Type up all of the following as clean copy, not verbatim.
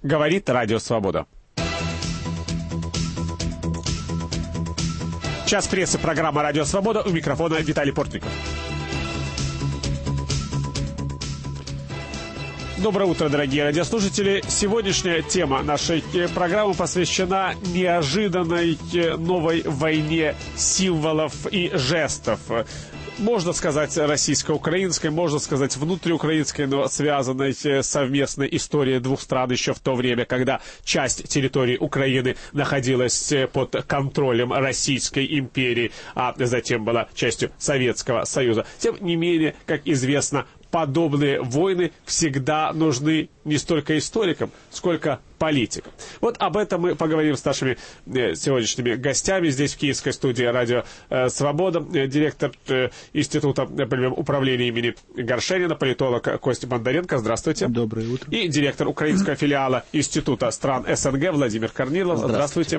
Говорит Радио Свобода. Час прессы, программа «Радио Свобода». У микрофона Виталий Портников. Доброе утро, дорогие радиослушатели. Сегодняшняя тема нашей программы посвящена неожиданной новой войне символов и жестов. Можно сказать российско-украинской, можно сказать внутриукраинской, но связанной совместной историей двух стран еще в то время, когда часть территории Украины находилась под контролем Российской империи, а затем была частью Советского Союза. Тем не менее, как известно, подобные войны всегда нужны не столько историкам, сколько политикам. Вот об этом мы поговорим с нашими сегодняшними гостями. Здесь в киевской студии «Радио Свобода» директор Института управления имени Горшенина, политолог Костя Бондаренко. Здравствуйте. Доброе утро. И директор украинского филиала Института стран СНГ Владимир Корнилов. Здравствуйте.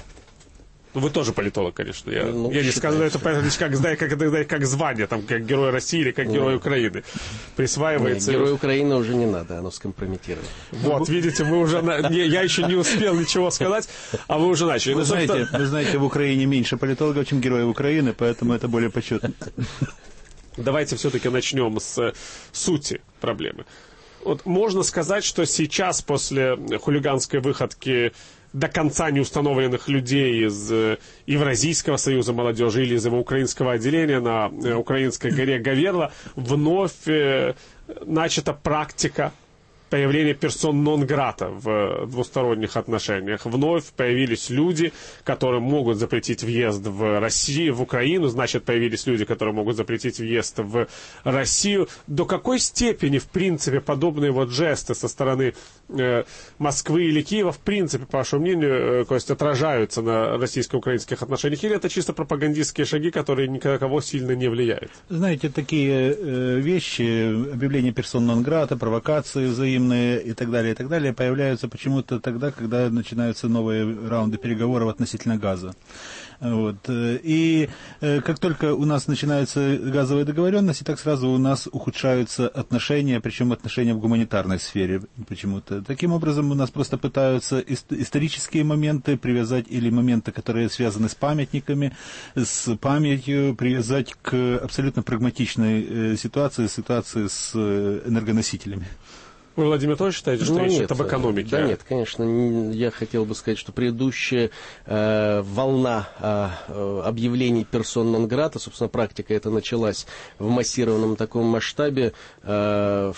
Вы тоже политолог, конечно. Я не скажу, это как звание, там, как Герой России или как Герой Украины. Присваивается. Герой Украины уже не надо, оно скомпрометировано. Вот, видите, вы уже... Я еще не успел ничего сказать, а вы уже начали. Вы знаете, в Украине меньше политологов, чем героев Украины, поэтому это более почетно. Давайте все-таки начнем с сути проблемы. Вот можно сказать, что сейчас, после хулиганской выходки до конца неустановленных людей из Евразийского союза молодежи или из его украинского отделения на украинской горе Гаверла, вновь начата практика появления персон нон-грата в двусторонних отношениях. Вновь появились люди, которые могут запретить въезд в Россию, в Украину, значит, появились люди, которые могут запретить въезд в Россию. До какой степени, в принципе, подобные вот жесты со стороны Москвы или Киева, в принципе, по вашему мнению, Костя, отражаются на российско-украинских отношениях? Или это чисто пропагандистские шаги, которые ни на кого сильно не влияют? Знаете, такие вещи, объявление персон нон-грата, провокации взаимные и так далее, появляются почему-то тогда, когда начинаются новые раунды переговоров относительно газа. Вот. И как только у нас начинаются газовые договоренности, так сразу у нас ухудшаются отношения, причем отношения в гуманитарной сфере почему-то. Таким образом, у нас просто пытаются исторические моменты привязать, или моменты, которые связаны с памятниками, с памятью, привязать к абсолютно прагматичной ситуации с энергоносителями. Вы, Владимир, тоже считаете, что речь идет об экономике? Да нет, конечно, я хотел бы сказать, что предыдущая волна объявлений персон нон-грата, собственно, практика эта началась в массированном таком масштабе в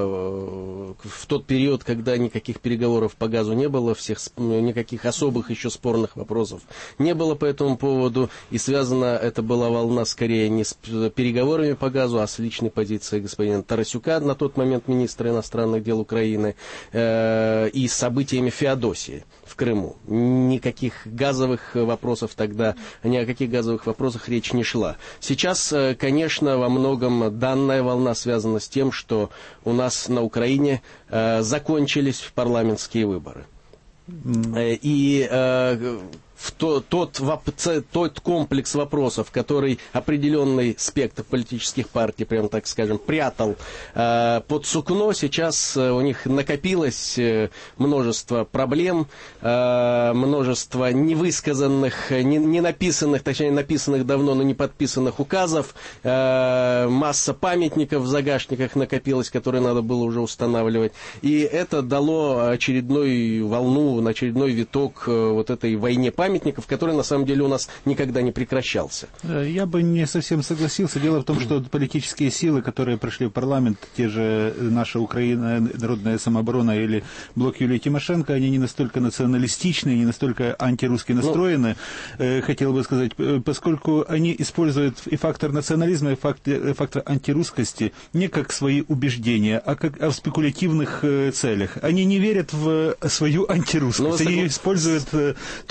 тот период, когда никаких переговоров по газу не было, никаких особых еще спорных вопросов не было по этому поводу, и связана эта была волна скорее не с переговорами по газу, а с личной позицией господина Тарасюка, на тот момент министра иностранных дел Украины, и с событиями Феодосии в Крыму. Никаких газовых вопросов тогда, ни о каких газовых вопросах речь не шла. Сейчас, конечно, во многом данная волна связана с тем, что у нас на Украине закончились парламентские выборы. И тот комплекс вопросов, который определенный спектр политических партий, прямо так скажем, прятал под сукно, сейчас у них накопилось множество проблем, множество невысказанных, не написанных, точнее написанных давно, но не подписанных указов, масса памятников в загашниках накопилась, которые надо было уже устанавливать. И это дало очередную волну, очередной виток вот этой войне памятников, который на самом деле у нас никогда не прекращался. Я бы не совсем согласился. Дело в том, что политические силы, которые пришли в парламент, те же наша Украина, Народная самооборона или блок Юлии Тимошенко, они не настолько националистичны, не настолько антирусски настроены, хотел бы сказать, поскольку они используют и фактор национализма, и фактор антирусскости не как свои убеждения, а в спекулятивных целях. Они не верят в свою антирусскость. Они ее используют только как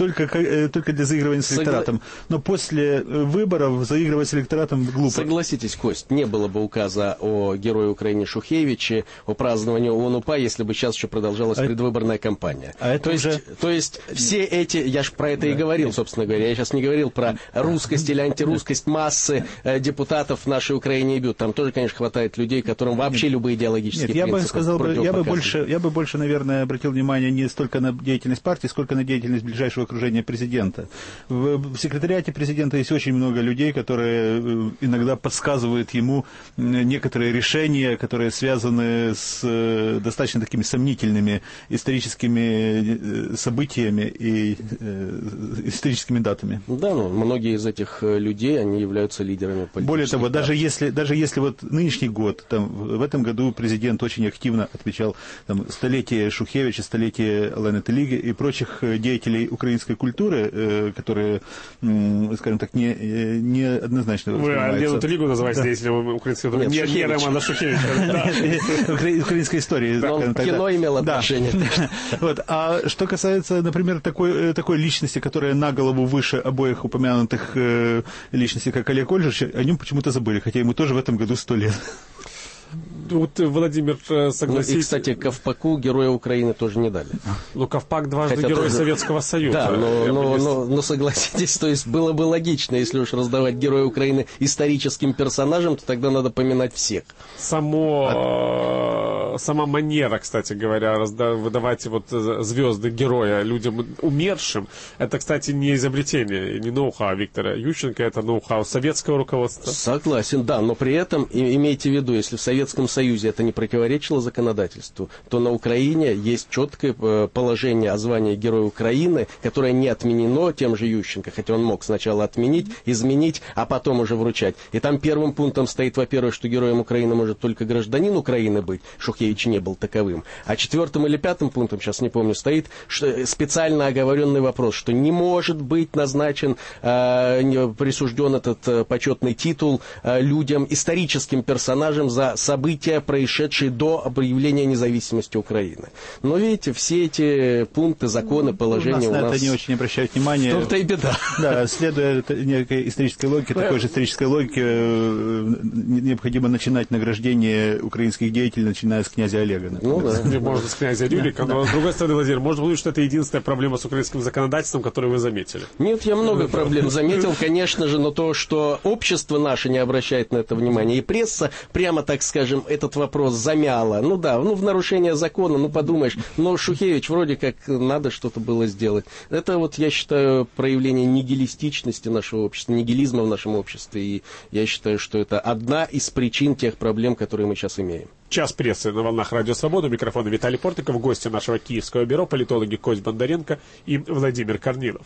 только для заигрывания с электоратом. Но после выборов заигрывать с электоратом глупо. Согласитесь, Кость, не было бы указа о Герое Украины Шухевиче, о праздновании ОУН-УПА, если бы сейчас еще продолжалась предвыборная кампания. То есть все эти, я же про это и говорил, собственно говоря, я сейчас не говорил про русскость или антирусскость массы депутатов в нашей Украине и бьют. Там тоже, конечно, хватает людей, которым вообще любые идеологические принципы я бы больше, наверное, обратил внимание не столько на деятельность партии, сколько на деятельность ближайшего окружения президента. В секретариате президента есть очень много людей, которые иногда подсказывают ему некоторые решения, которые связаны с достаточно такими сомнительными историческими событиями и историческими датами. Да, ну, многие из этих людей, они являются лидерами политических Более того, партий. даже если вот нынешний год, там, в этом году президент очень активно отмечал там, столетие Шухевича, столетие Олени Теліги и прочих деятелей украинской культуры, которые, скажем так, не однозначно воспринимаются. Вы Олену Телігу называете деятелем украинской культуры? Не Романа Шухевича. Украинской истории. Но кино имело отношение. А что касается, например, такой личности, которая на голову выше обоих упомянутых личностей, как Олег Ольжич, о нем почему-то забыли, хотя ему тоже в этом году 100 лет. Вот Владимир, согласись... Ну, и, кстати, Ковпаку Героя Украины тоже не дали. Ну, Ковпак дважды Герой Советского Союза. Да, но согласитесь, то есть было бы логично, если уж раздавать Героя Украины историческим персонажам, то тогда надо поминать всех. Сама манера, кстати говоря, выдавать вот звезды героя людям умершим, это, кстати, не изобретение, не ноу-хау Виктора Ющенко, это ноу-хау советского руководства. Согласен, да, но при этом имейте в виду, если в Советском Союзе это не противоречило законодательству, то на Украине есть четкое положение о звании Героя Украины, которое не отменено тем же Ющенко, хотя он мог сначала отменить, изменить, а потом уже вручать. И там первым пунктом стоит, во-первых, что Героем Украины может только гражданин Украины быть, Шухевич не был таковым. А 4-м или 5-м пунктом, сейчас не помню, стоит специально оговоренный вопрос, что не может быть назначен, присужден этот почетный титул людям, историческим персонажам за события, происшедшие до объявления независимости Украины. Но видите, все эти пункты, законы, положения у нас... на это не очень обращают внимание. В том-то и беда. Да, следуя некой исторической логике, такой же исторической логике, необходимо начинать награждение украинских деятелей, начиная с князя Олега. Ну да. Можно с князя Рюрика, но с другой стороны, Владимир, может быть, что это единственная проблема с украинским законодательством, которую вы заметили? Нет, я много проблем заметил, конечно же, но то, что общество наше не обращает на это внимания, и пресса, прямо так скажем, этот вопрос замяла. Ну да, в нарушение закона, подумаешь, но Шухевич вроде как надо что-то было сделать. Это вот, я считаю, проявление нигилистичности нашего общества, нигилизма в нашем обществе, и я считаю, что это одна из причин тех проблем, которые мы сейчас имеем. Час прессы на волнах Радио Свобода. Микрофон Виталий Портников, гости нашего Киевского бюро, политологи Кость Бондаренко и Владимир Корнилов.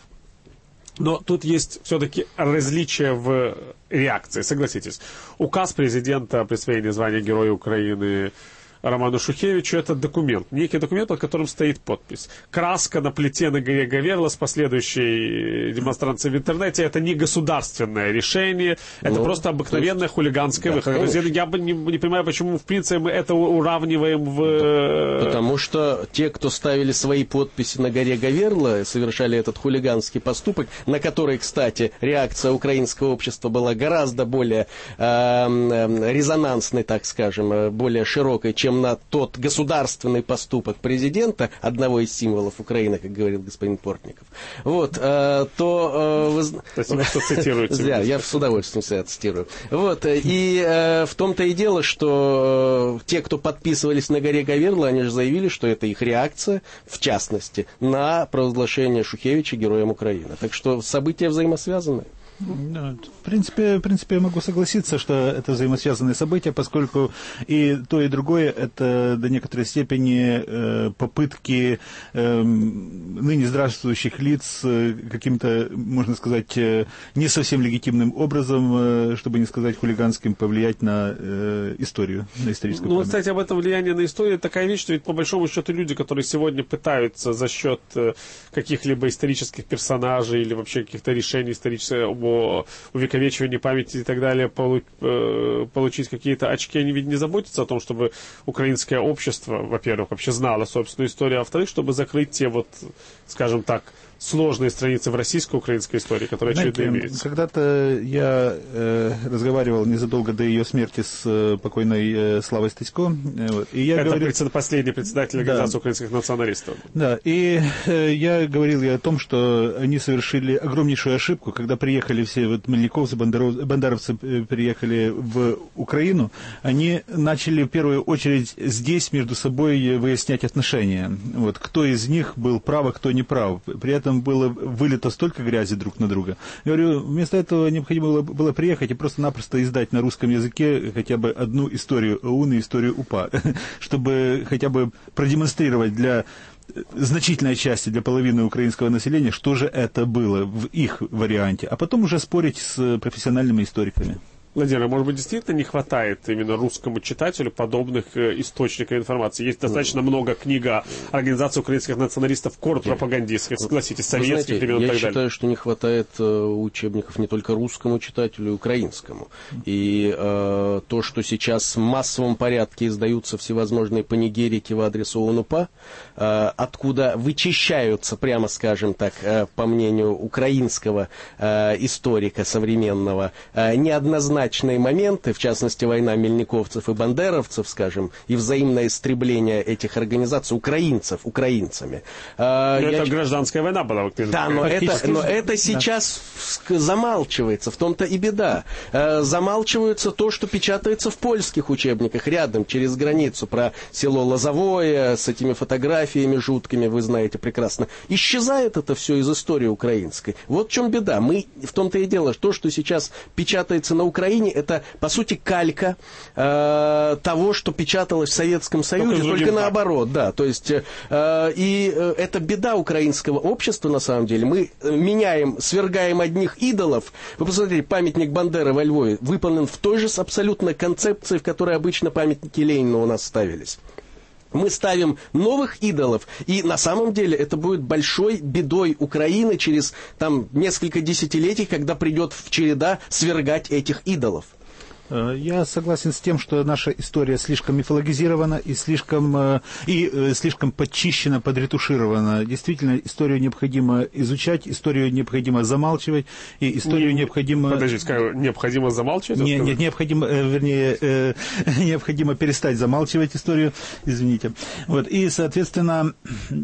Но тут есть все-таки различия в реакции, согласитесь. Указ президента о присвоении звания Героя Украины Роману Шухевичу — это документ, некий документ, под которым стоит подпись. Краска на плите на горе Гаверла с последующей демонстрацией в интернете — это не государственное решение, это просто обыкновенная хулиганская выходка. То есть я не понимаю, почему, в принципе, мы это уравниваем в... Потому что те, кто ставили свои подписи на горе Гаверла, совершали этот хулиганский поступок, на который, кстати, реакция украинского общества была гораздо более резонансной, так скажем, более широкой, чем на тот государственный поступок президента, одного из символов Украины, как говорил господин Портников, Спасибо, что цитируете. Я с удовольствием себя цитирую. И в том-то и дело, что те, кто подписывались на горе Гаверла, они же заявили, что это их реакция, в частности, на провозглашение Шухевича Героем Украины. Так что события взаимосвязаны. В принципе, я могу согласиться, что это взаимосвязанные события, поскольку и то, и другое — это до некоторой степени попытки ныне здравствующих лиц каким-то, можно сказать, не совсем легитимным образом, чтобы не сказать хулиганским, повлиять на историю, на историческую память. Кстати, об этом влиянии на историю такая вещь, что ведь по большому счету люди, которые сегодня пытаются за счет каких-либо исторических персонажей или вообще каких-то решений исторических по увековечиванию памяти и так далее получить какие-то очки, они ведь не заботятся о том, чтобы украинское общество, во-первых, вообще знало собственную историю, а во-вторых, чтобы закрыть те вот, скажем так, сложные страницы в российско-украинской истории, которые очевидно имеются. Когда-то я разговаривал незадолго до ее смерти с покойной Славой Стасько. И я говорил... последний председатель Организации украинских националистов. Да, и я говорил ей о том, что они совершили огромнейшую ошибку, когда приехали все вот мельниковцы, бандеровцы приехали в Украину, они начали в первую очередь здесь между собой выяснять отношения. Вот, кто из них был прав, а кто не прав. При этом было вылито столько грязи друг на друга. Я говорю, вместо этого необходимо было приехать и просто-напросто издать на русском языке хотя бы одну историю ОУН и историю УПА, чтобы хотя бы продемонстрировать для значительной части, для половины украинского населения, что же это было в их варианте, а потом уже спорить с профессиональными историками. Владимир, может быть, действительно не хватает именно русскому читателю подобных источников информации? Есть достаточно много книг Организации украинских националистов, пропагандистских, согласитесь, советских времен и так далее. Я считаю, что не хватает учебников не только русскому читателю, и украинскому. И то, что сейчас в массовом порядке издаются всевозможные панигерики в адрес ОУН-УПА, откуда вычищаются, прямо скажем так, по мнению украинского историка современного, неоднозначные моменты, в частности, война мельниковцев и бандеровцев, скажем, и взаимное истребление этих организаций украинцами. Это гражданская война была. Да, но это сейчас замалчивается, в том-то и беда. Замалчивается то, что печатается в польских учебниках рядом, через границу, про село Лозовое с этими фотографиями жуткими, вы знаете прекрасно. Исчезает это все из истории украинской. Вот в чем беда. Мы, в том-то и дело, то, что сейчас печатается на Украине, это, по сути, калька того, что печаталось в Советском Союзе, только наоборот, да. То есть, это беда украинского общества, на самом деле. Мы свергаем одних идолов. Вы посмотрите, памятник Бандеры во Львове выполнен в той же абсолютно концепции, в которой обычно памятники Ленину у нас ставились. Мы ставим новых идолов, и на самом деле это будет большой бедой Украины через несколько десятилетий, когда придет в череда свергать этих идолов. Я согласен с тем, что наша история слишком мифологизирована и слишком подчищена, подретуширована. Действительно, историю необходимо изучать, историю необходимо замалчивать, и историю необходимо... Подождите, необходимо замалчивать? Нет, необходимо перестать замалчивать историю, извините. Вот, и, соответственно,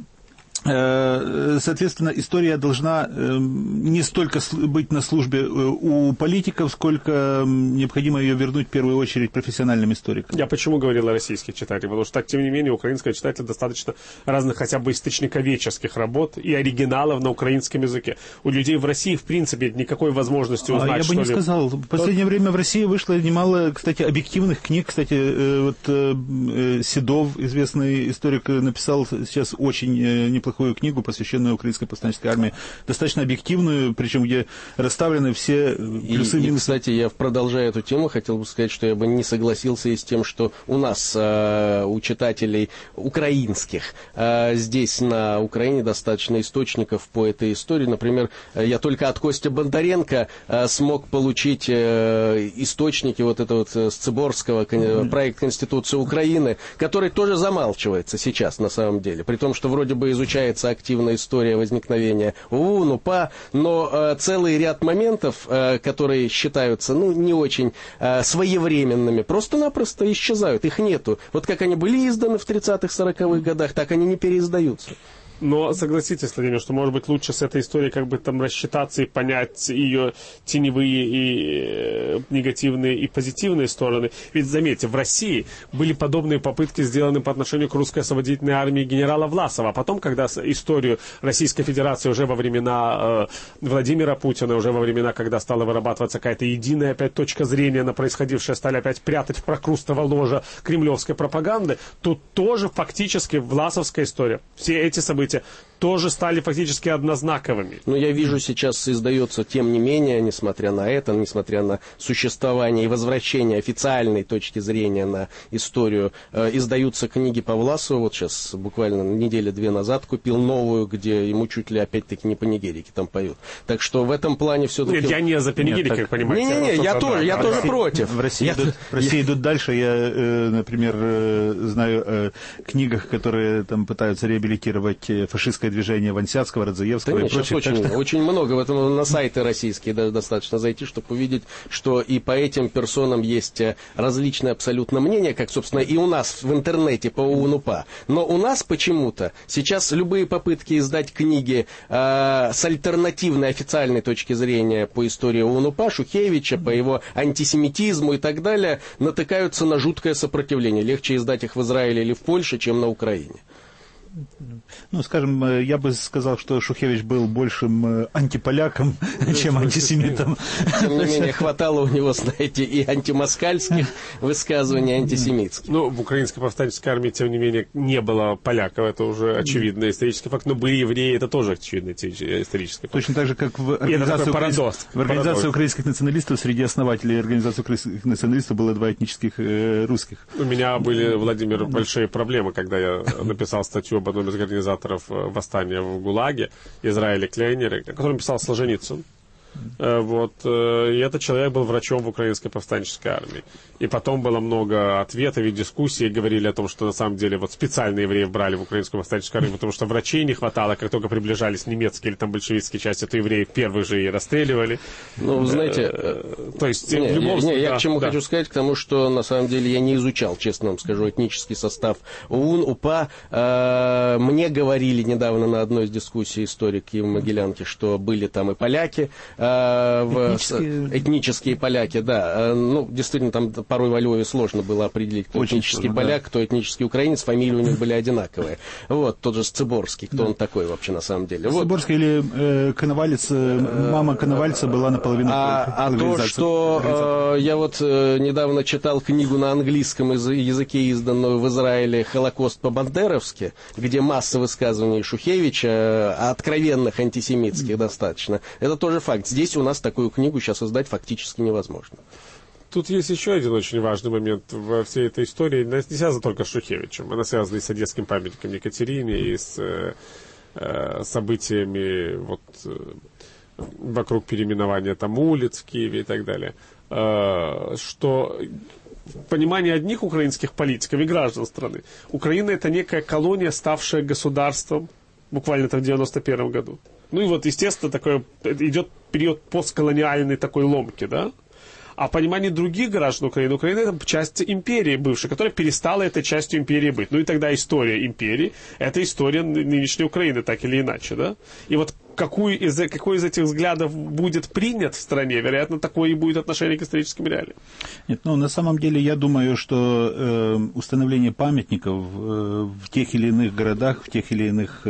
история должна не столько быть на службе у политиков, сколько необходимо ее вернуть в первую очередь профессиональным историкам. Я почему говорил о российских читателях? Потому что, тем не менее, у украинского читателя достаточно разных хотя бы источниковедческих работ и оригиналов на украинском языке. У людей в России, в принципе, никакой возможности узнать, что-либо. Я бы не сказал. В последнее время в России вышло немало, кстати, объективных книг. Кстати, Седов, известный историк, написал сейчас очень неплохую книгу, посвященную украинской повстанческой армии, достаточно объективную, причем где расставлены все плюсы и минусы. Кстати, я, продолжая эту тему, хотел бы сказать, что я бы не согласился и с тем, что у нас, у читателей украинских, здесь на Украине достаточно источников по этой истории. Например, я только от Костя Бондаренко смог получить источники вот этого вот Сцеборского, проект Конституции Украины, который тоже замалчивается сейчас на самом деле, при том, что вроде бы изучается активная история возникновения ОУН, УПА, но целый ряд моментов, которые считаются не очень своевременными, просто-напросто исчезают, их нету. Вот как они были изданы в 30-х, 40-х годах, так они не переиздаются. Но согласитесь, Владимир, что, может быть, лучше с этой историей как бы рассчитаться и понять ее теневые и негативные и позитивные стороны. Ведь, заметьте, в России были подобные попытки сделаны по отношению к русской освободительной армии генерала Власова. А потом, когда историю Российской Федерации уже во времена Владимира Путина, уже во времена, когда стала вырабатываться какая-то единая опять точка зрения на происходившее, стали опять прятать в прокрустово ложа кремлевской пропаганды, тут тоже фактически власовская история. Все эти события тоже стали фактически однознаковыми. Но я вижу, сейчас издается, тем не менее, несмотря на это, несмотря на существование и возвращение официальной точки зрения на историю, издаются книги по Власову. Вот сейчас, буквально недели-две назад, купил новую, где ему чуть ли опять-таки не панигерики там поют. Так что в этом плане все-таки... Нет, я не за панигерики, как понимаете. Не-не-не, я тоже против. В России идут дальше. Я, например, знаю о книгах, которые там пытаются реабилитировать фашистское движение Вансятского, Радзиевского и прочее. Очень много. В этом на сайты российские даже достаточно зайти, чтобы увидеть, что и по этим персонам есть различные абсолютно мнения, как, собственно, и у нас в интернете по ОУН-УПА. Но у нас почему-то сейчас любые попытки издать книги с альтернативной официальной точки зрения по истории ОУН-УПА, Шухевича, по его антисемитизму и так далее, натыкаются на жуткое сопротивление. Легче издать их в Израиле или в Польше, чем на Украине. Ну, скажем, я бы сказал, что Шухевич был большим антиполяком, чем антисемитом. Тем не менее, хватало у него, знаете, и антимоскальских высказываний, и антисемитских. Ну, в украинской повстанческой армии, тем не менее, не было поляков, это уже очевидный исторический факт, но были евреи, это тоже очевидный исторический факт. Точно так же, как в организации украинских националистов, среди основателей организации украинских националистов было два этнических русских. У меня были, Владимир, большие проблемы, когда я написал статью об одном из организаторов восстания в ГУЛАГе, Израиле Клейнере, о котором писал Солженицын. Вот. И этот человек был врачом в украинской повстанческой армии. И потом было много ответов и дискуссий, говорили о том, что на самом деле вот специально евреев брали в украинскую повстанческую армию, потому что врачей не хватало, как только приближались немецкие или там большевистские части, то евреев первых же и расстреливали. Ну, знаете, то есть, в любом случае... Я к чему хочу сказать, к тому, что на самом деле я не изучал, честно вам скажу, этнический состав ОУН, УПА. Мне говорили недавно на одной из дискуссий историки в Могилянке, что были там и поляки, этнические поляки, да. Ну, действительно, там порой во Львове сложно было определить, кто очень этнический сложно, поляк, кто этнический украинец, фамилии у них были одинаковые. Вот, тот же Сцеборский, кто он такой вообще на самом деле. Сцеборский или Коновалец, мама Коновальца была наполовину... А то, что я вот недавно читал книгу на английском языке, изданную в Израиле «Холокост по-бандеровски», где масса высказываний Шухевича, откровенных антисемитских достаточно. Это тоже факт. Здесь у нас такую книгу сейчас издать фактически невозможно. Тут есть еще один очень важный момент во всей этой истории. Она не связана только с Шухевичем. Она связана и с одесским памятником Екатерине, и с событиями вот, вокруг переименования там улиц в Киеве и так далее. Что понимание одних украинских политиков и граждан страны. Украина — это некая колония, ставшая государством буквально в 91 году. Ну и вот, естественно, такой идет период постколониальной такой ломки, да? А понимание других граждан Украины, Украина — это часть империи бывшей, которая перестала этой частью империи быть. Ну и тогда история империи — это история нынешней Украины, так или иначе, да? И вот какой из этих взглядов будет принят в стране, вероятно, такое и будет отношение к историческим реалиям. Нет, ну, на самом деле, я думаю, что установление памятников в тех или иных городах, в тех или иных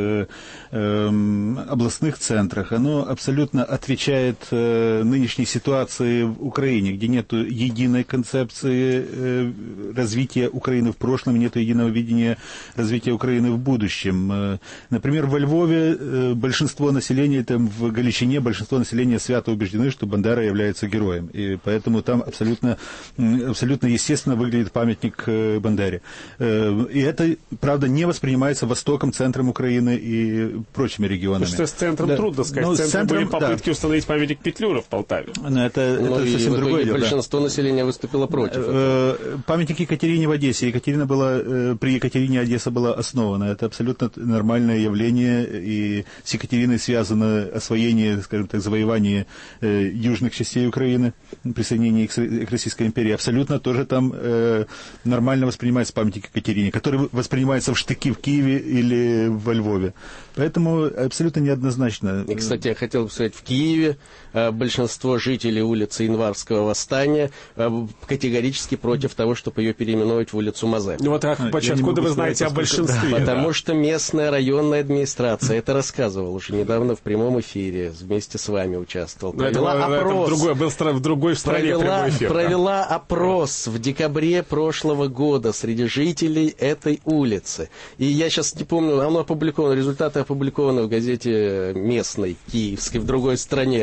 областных центрах, оно абсолютно отвечает нынешней ситуации в Украине, где нет единой концепции развития Украины в прошлом, нет единого видения развития Украины в будущем. Например, во Львове большинство населения, там, в Галичине большинство населения свято убеждены, что Бандера является героем. И поэтому там абсолютно естественно выглядит памятник Бандере. И это, правда, не воспринимается Востоком, центром Украины и прочими регионами. Потому что с центром трудно сказать. Ну, центром были попытки установить памятник Петлюра в Полтаве. Но это совсем другое дело. Большинство населения выступило против. Памятник Екатерине в Одессе. При Екатерине Одесса была основана. Это абсолютно нормальное явление. И с Екатериной связано освоение, скажем так, завоевание южных частей Украины, присоединение к Российской империи. Абсолютно тоже там нормально воспринимается памятник Екатерине, который воспринимается в штыки в Киеве или во Львове. Поэтому абсолютно неоднозначно. И, кстати, я хотел бы сказать, в Киеве большинство жителей улицы Январского восстания категорически против того, чтобы ее переименовать в улицу Мазепы. Ну вот откуда вы знаете о большинстве? Потому что местная районная администрация это рассказывала уже недавно опубликовано в прямом эфире, вместе с вами участвовал. Но это в другой стране прямой эфир. Провела опрос в декабре прошлого года среди жителей этой улицы. И я сейчас не помню, оно опубликовано, результаты опубликованы в газете местной, киевской, в другой стране,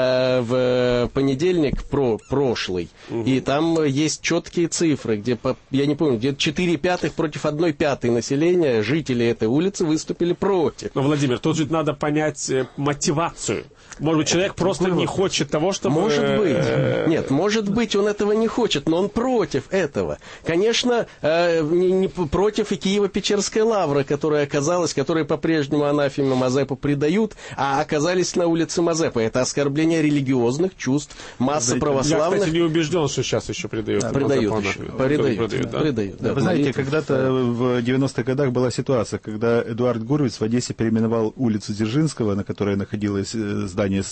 в понедельник прошлый. И там есть четкие цифры, где, я не помню, где 4/5 против 1/5 населения жителей этой улицы выступили против. Но, Владимир, тут же надо понять мотивацию. Может быть, человек просто не хочет того, чтобы... Может быть. Нет, может быть, он этого не хочет, но он против этого. Конечно, не против и Киево-Печерской лавры, которая по-прежнему анафеме Мазепу предают, а оказались на улице Мазепы. Это оскорбление религиозных чувств массы православных. Я, кстати, не убежден, что сейчас еще предают. Предают. Вы знаете, когда-то в 90-х годах была ситуация, когда Эдуард Гурвиц в Одессе переименовал улицу Дзержинского, на которой находилось здание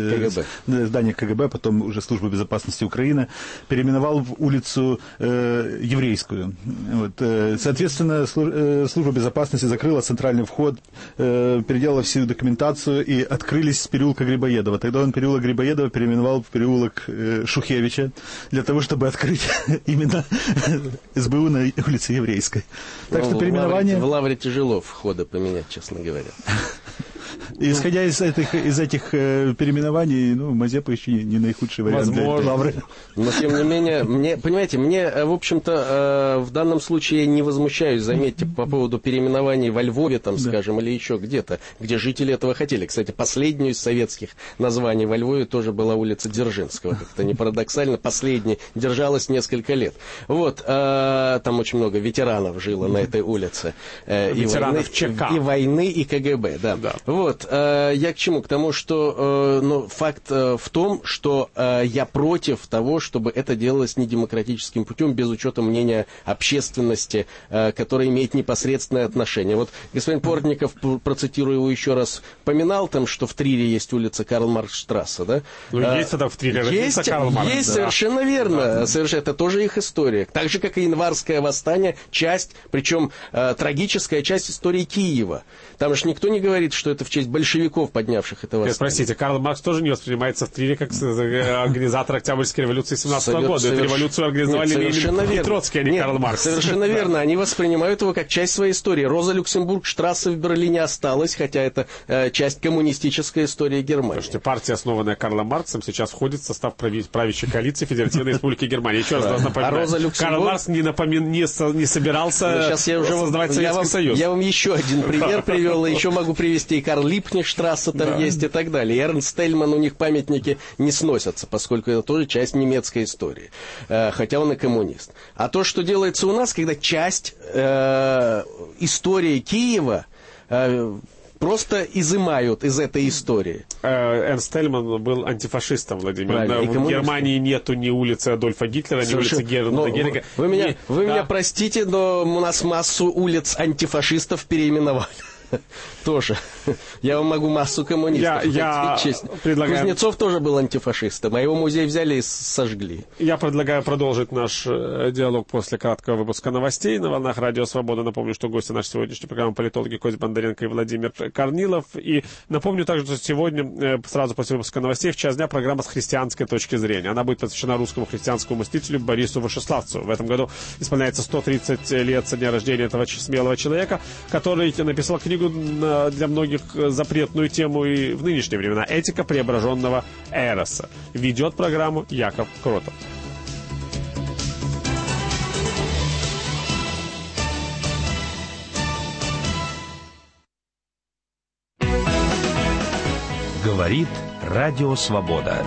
КГБ, потом уже Служба безопасности Украины, переименовал в улицу Еврейскую. Вот. Соответственно, Служба безопасности закрыла центральный вход, переделала всю документацию и открылись с переулка Грибоедова. Тогда он переулок Грибоедова переименовал в переулок Шухевича для того, чтобы открыть именно СБУ на улице Еврейской. Так что переименование... В Лавре тяжело входа поменять, честно говоря. Исходя из этих переименований, Мазепа еще не наихудший вариант для Лавры. Но, тем не менее, мне, в общем-то, в данном случае я не возмущаюсь, заметьте, по поводу переименований во Львове, скажем, или еще где-то, где жители этого хотели. Кстати, последнюю из советских названий во Львове тоже была улица Дзержинского. Как-то не парадоксально, последняя держалась несколько лет. Вот, там очень много ветеранов жило на этой улице. Ветеранов ЧК. И войны, и КГБ, да. Вот, я к чему? К тому, что факт в том, что я против того, чтобы это делалось недемократическим путем, без учета мнения общественности, которая имеет непосредственное отношение. Вот господин Портников, процитирую его еще раз, поминал там, что в Трире есть улица Карл-Маркс-штрассе, да? Есть тогда в Трире улица Карл-Маркс. Есть, да. Совершенно верно. Совершенно, это тоже их история. Так же, как и Январское восстание, часть, причем трагическая часть истории Киева. Там же никто не говорит, что это в честь большевиков, поднявших это восстание. Простите, Карл Маркс тоже не воспринимается в Трире как организатор Октябрьской революции 17 года. Эту революцию организовали Ленин и Троцкий, а не Карл Маркс. Совершенно верно. Они воспринимают его как часть своей истории. Роза Люксембург-штрассе в Берлине осталась, хотя это часть коммунистической истории Германии. Слушайте, партия, основанная Карлом Марксом, сейчас входит в состав правящей коалиции Федеративной Республики Германии. Еще раз напоминаю. Карл Маркс не собирался создавать Советский Союз. Я вам еще один пример привел, и еще могу привести и Карл Липкнехштрассе там есть и так далее. И Эрнст Тельман, у них памятники не сносятся, поскольку это тоже часть немецкой истории, хотя он и коммунист. А то, что делается у нас, когда часть истории Киева просто изымают из этой истории. Эрнст Тельман был антифашистом, Владимир. В Германии нету ни улицы Адольфа Гитлера, ни улицы Германа Геринга. Вы меня простите, но у нас массу улиц антифашистов переименовали. Тоже. Я вам могу массу коммунистов. Кузнецов тоже был антифашистом, а его музей взяли и сожгли. Я предлагаю продолжить наш диалог после краткого выпуска новостей на волнах Радио Свобода. Напомню, что гости нашей сегодняшней программы политологи Кость Бондаренко и Владимир Корнилов. И напомню также, что сегодня, сразу после выпуска новостей, в час дня программа с христианской точки зрения. Она будет посвящена русскому христианскому мыслителю Борису Вышеславцу. В этом году исполняется 130 лет со дня рождения этого смелого человека, который написал книгу для многих запретную тему и в нынешние времена «Этика преображенного эроса». Ведет программу Яков Кротов. Говорит Радио Свобода.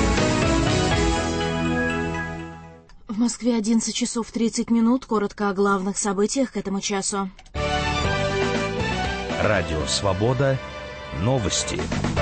В Москве 11 часов 30 минут. Коротко о главных событиях к этому часу. Радио Свобода. Новости.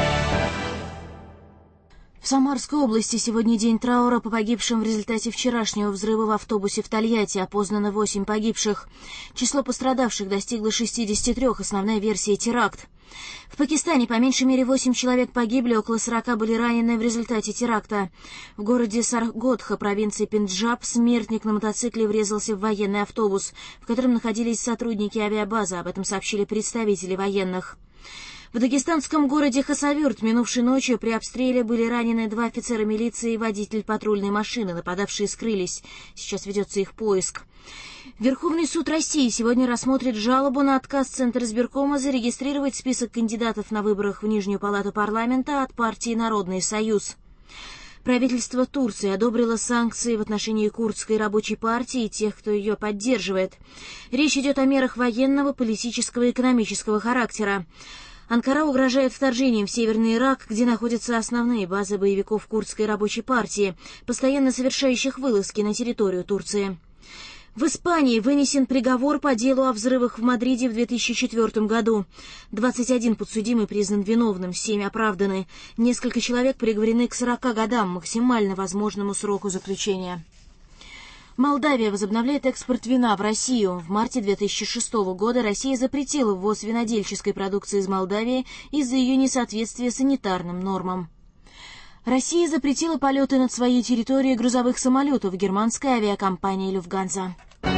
В Самарской области сегодня день траура по погибшим в результате вчерашнего взрыва в автобусе в Тольятти. Опознано 8 погибших. Число пострадавших достигло 63, основная версия — теракт. В Пакистане по меньшей мере 8 человек погибли, около 40 были ранены в результате теракта. В городе Саргодха, провинции Пенджаб, смертник на мотоцикле врезался в военный автобус, в котором находились сотрудники авиабазы. Об этом сообщили представители военных. В дагестанском городе Хасавюрт минувшей ночью при обстреле были ранены 2 офицера милиции и водитель патрульной машины. Нападавшие скрылись. Сейчас ведется их поиск. Верховный суд России сегодня рассмотрит жалобу на отказ Центризбиркома зарегистрировать список кандидатов на выборах в Нижнюю палату парламента от партии «Народный союз». Правительство Турции одобрило санкции в отношении курдской рабочей партии и тех, кто ее поддерживает. Речь идет о мерах военного, политического и экономического характера. Анкара угрожает вторжением в Северный Ирак, где находятся основные базы боевиков курдской рабочей партии, постоянно совершающих вылазки на территорию Турции. В Испании вынесен приговор по делу о взрывах в Мадриде в 2004 году. 21 подсудимый признан виновным, 7 оправданы. Несколько человек приговорены к 40 годам, максимально возможному сроку заключения. Молдавия возобновляет экспорт вина в Россию. В марте 2006 года Россия запретила ввоз винодельческой продукции из Молдавии из-за ее несоответствия санитарным нормам. Россия запретила полеты над своей территорией грузовых самолетов германской авиакомпании «Люфтганза».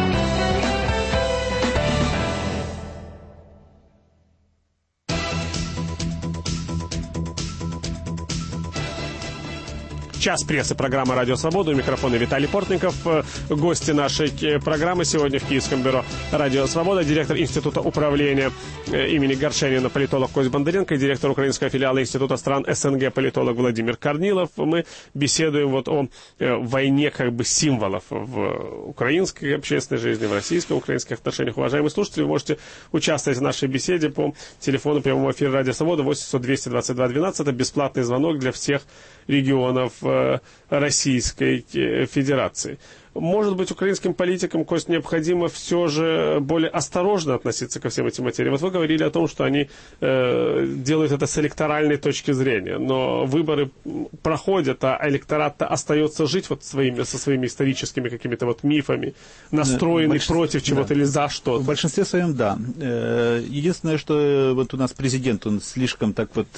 Час прессы, программа «Радио Свобода». У микрофона Виталий Портников. Гости нашей программы сегодня в Киевском бюро «Радио Свобода» директор Института управления имени Горшенина политолог Кость Бондаренко и директор украинского филиала Института стран СНГ политолог Владимир Корнилов. Мы беседуем вот о войне как бы символов в украинской общественной жизни, в российско-украинских отношениях. Уважаемые слушатели, вы можете участвовать в нашей беседе по телефону прямого эфира «Радио Свобода» 800-222-12. Это бесплатный звонок для всех регионов Российской Федерации. Может быть, украинским политикам, Кость, необходимо все же более осторожно относиться ко всем этим материям. Вот вы говорили о том, что они делают это с электоральной точки зрения, но выборы проходят, а электорат-то остается жить вот со своими историческими какими-то вот мифами, настроенный против чего-то или за что-то. В большинстве своем, да. Единственное, что вот у нас президент, он слишком так вот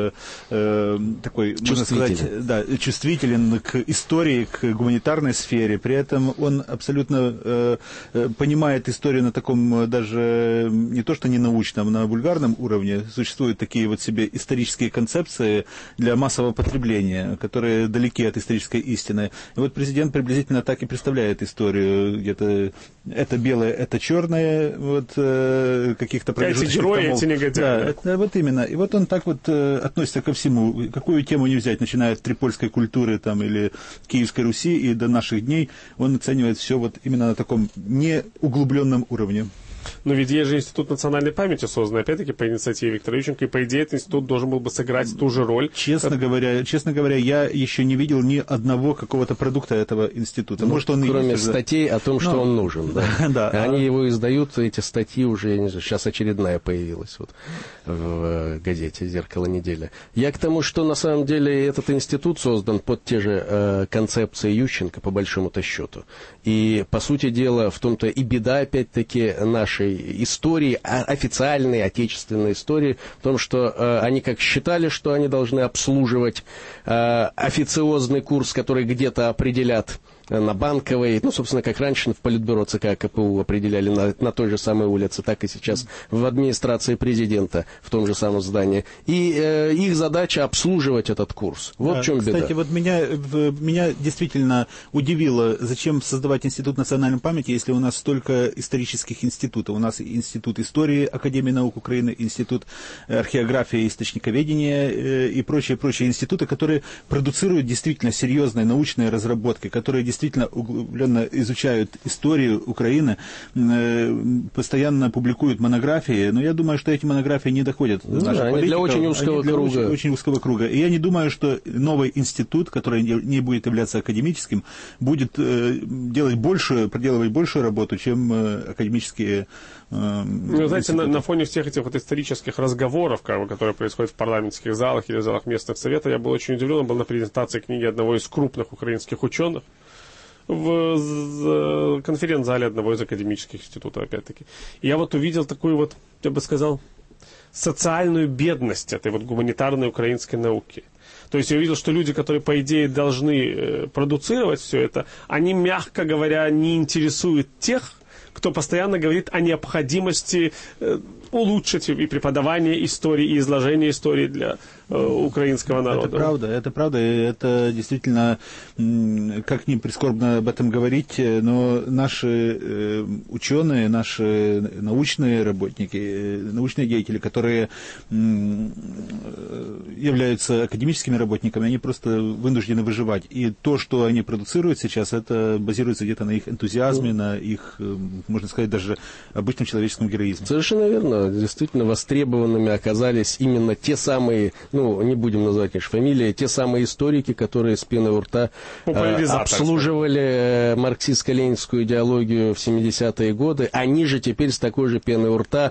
такой, можно сказать, да, чувствителен к истории, к гуманитарной сфере, при этом он абсолютно понимает историю на таком даже не то что не научном, на вульгарном уровне. Существуют такие вот себе исторические концепции для массового потребления, которые далеки от исторической истины. И вот президент приблизительно так и представляет историю. Где-то это белое, это черное, вот каких-то промежуточных томов. Эти герои, эти негодяи. Да, вот именно. И вот он так вот относится ко всему. Какую тему не взять, начиная от трипольской культуры там, или Киевской Руси и до наших дней, он оценивает все вот именно на таком неуглубленном уровне. Но ведь есть же Институт национальной памяти, созданный, опять-таки, по инициативе Виктора Ющенко, и, по идее, этот институт должен был бы сыграть ту же роль. Честно говоря, я еще не видел ни одного какого-то продукта этого института. Может, он кроме статей о том, что он нужен. Да? Да. Они его издают, эти статьи уже, я не знаю, сейчас очередная появилась вот, в газете «Зеркало недели». Я к тому, что на самом деле этот институт создан под те же концепции Ющенко, по большому-то счету. И, по сути дела, в том-то и беда, опять-таки, нашей истории, официальной, отечественной истории, в том, что они как считали, что они должны обслуживать официозный курс, который где-то определят на Банковой, ну, собственно, как раньше в Политбюро ЦК КПУ определяли на той же самой улице, так и сейчас в администрации президента в том же самом здании. И их задача обслуживать этот курс. Вот в чем беда. Кстати, вот меня действительно удивило, зачем создавать Институт национальной памяти, если у нас столько исторических институтов. У нас Институт истории Академии наук Украины, Институт археографии и источниковедения и прочие институты, которые продуцируют действительно серьезные научные разработки, которые действительно углубленно изучают историю Украины, постоянно публикуют монографии, но я думаю, что эти монографии не доходят до наших политиков. Для очень узкого круга. Очень узкого круга. И я не думаю, что новый институт, который не будет являться академическим, будет проделывать большую работу, чем академические... Вы знаете, на фоне всех этих вот исторических разговоров, которые происходят в парламентских залах или в залах местных советов, я был очень удивлен, был на презентации книги одного из крупных украинских ученых в конференц-зале одного из академических институтов, опять-таки. И я вот увидел такую вот, я бы сказал, социальную бедность этой вот гуманитарной украинской науки. То есть я увидел, что люди, которые, по идее, должны продуцировать все это, они, мягко говоря, не интересуют тех, кто постоянно говорит о необходимости улучшить и преподавание истории, и изложение истории для украинского народа. Это правда, и это действительно, как ни прискорбно об этом говорить, но наши ученые, наши научные работники, научные деятели, которые являются академическими работниками, они просто вынуждены выживать. И то, что они продуцируют сейчас, это базируется где-то на их энтузиазме, на их, можно сказать, даже обычном человеческом героизме. Совершенно верно. Действительно, востребованными оказались именно те самые, не будем называть, конечно, фамилии, те самые историки, которые с пеной у рта обслуживали марксистско-ленинскую идеологию в 70-е годы. Они же теперь с такой же пеной у рта